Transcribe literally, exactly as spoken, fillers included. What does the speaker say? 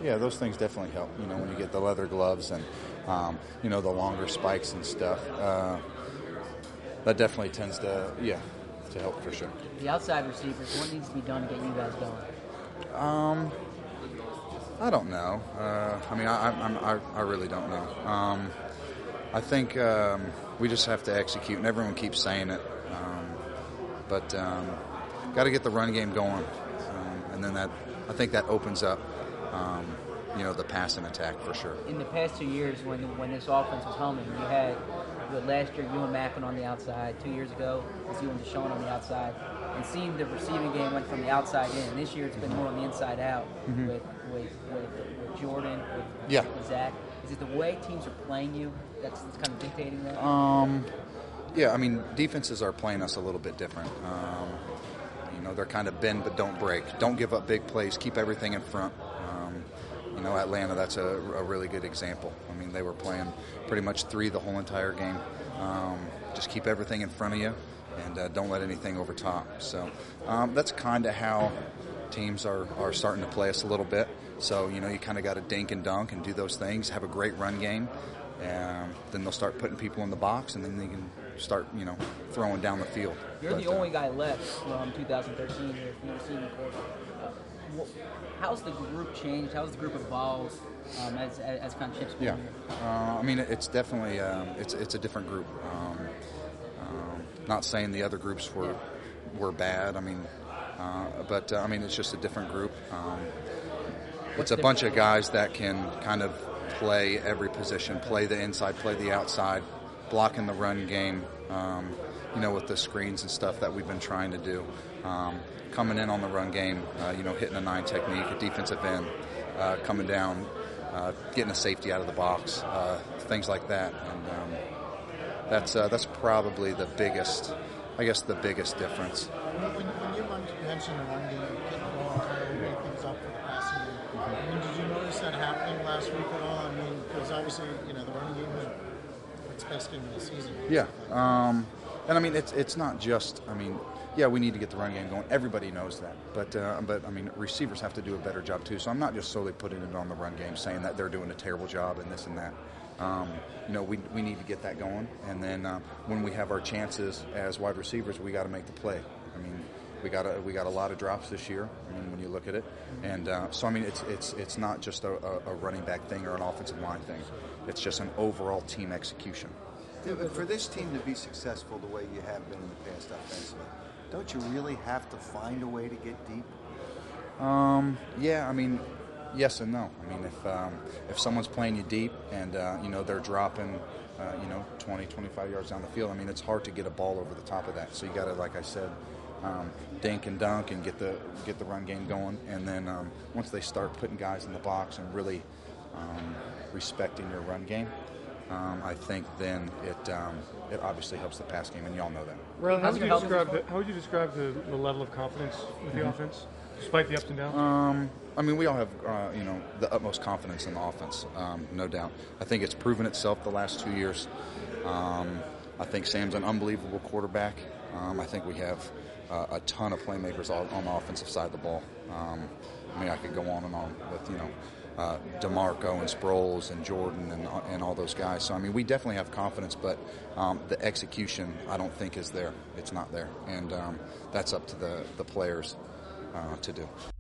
yeah, those things definitely help. You know, when you get the leather gloves and um, you know, the longer spikes and stuff, uh, that definitely tends to yeah to help for sure. The outside receivers, what needs to be done to get you guys going? Um, I don't know. Uh, I mean, I, I'm, I I really don't know. Um, I think um, we just have to execute, and everyone keeps saying it. Um, but um, got to get the run game going, um, and then that I think that opens up, um, you know, the passing attack for sure. In the past two years, when when this offense was humming, you had the last year you and Macklin on the outside. Two years ago, it was you and Deshaun on the outside. And seeing the receiving game went from the outside in. This year, it's been more on the inside out mm-hmm. with, with with with Jordan, with, yeah. with Zach. Is it the way teams are playing you that's, that's kind of dictating that? Um, yeah, I mean, defenses are playing us a little bit different. Um, you know, they're kind of bend but don't break. Don't give up big plays. Keep everything in front. Um, you know, Atlanta, that's a, a really good example. I mean, they were playing pretty much three the whole entire game. Um, just keep everything in front of you. And uh, don't let anything overtop. So um, that's kind of how teams are, are starting to play us a little bit. So, you know, you kind of got to dink and dunk and do those things, have a great run game. Um, then they'll start putting people in the box, and then they can start, you know, throwing down the field. You're but, the only uh, guy left from two thousand thirteen here from the receiving corps. Uh, well, how's the group changed? How's the group evolved um, as, as, as kind of Chip's been Yeah, here? uh, I mean, it's definitely um, it's it's a different group. Um, Not saying the other groups were were bad. I mean, uh, but uh, I mean it's just a different group. Um, it's a bunch of guys that can kind of play every position, play the inside, play the outside, blocking the run game. Um, you know, with the screens and stuff that we've been trying to do, um, coming in on the run game. Uh, you know, hitting a nine technique, a defensive end, uh, coming down, uh, getting a safety out of the box, uh, things like that. And, um, That's uh, that's probably the biggest, I guess, the biggest difference. When, when you mentioned the run game, getting going, trying to make things up for the passing game, mm-hmm. I mean, did you notice that happening last week at all? I mean, because obviously, you know, the running game was its best game of the season. Yeah, um, and I mean, it's it's not just, I mean, yeah, we need to get the run game going. Everybody knows that, but uh, but I mean, receivers have to do a better job too. So I'm not just solely putting it on the run game, saying that they're doing a terrible job and this and that. Um, you know, we we need to get that going, and then uh, when we have our chances as wide receivers, we got to make the play. I mean, we got a, we got a lot of drops this year. I mean, when you look at it, and uh, so I mean, it's it's it's not just a, a running back thing or an offensive line thing. It's just an overall team execution. Yeah, but for this team to be successful the way you have been in the past offensively, don't you really have to find a way to get deep? Um, yeah, I mean. Yes and no. I mean, if um, if someone's playing you deep and, uh, you know, they're dropping, uh, you know, twenty, twenty-five yards down the field, I mean, it's hard to get a ball over the top of that. So you got to, like I said, um, dink and dunk and get the get the run game going. And then um, once they start putting guys in the box and really um, respecting your run game, um, I think then it um, it obviously helps the pass game, and y'all know that. Ron, how would you describe the, how would you describe the, the level of confidence with the mm-hmm. offense, despite the ups and downs? Um, I mean, we all have, uh, you know, the utmost confidence in the offense, um, no doubt. I think it's proven itself the last two years. Um, I think Sam's an unbelievable quarterback. Um, I think we have uh, a ton of playmakers on, on the offensive side of the ball. Um, I mean, I could go on and on with, you know, uh, DeMarco and Sproles and Jordan and and all those guys. So, I mean, we definitely have confidence, but um, the execution, I don't think, is there. It's not there. And um, that's up to the, the players uh, to do.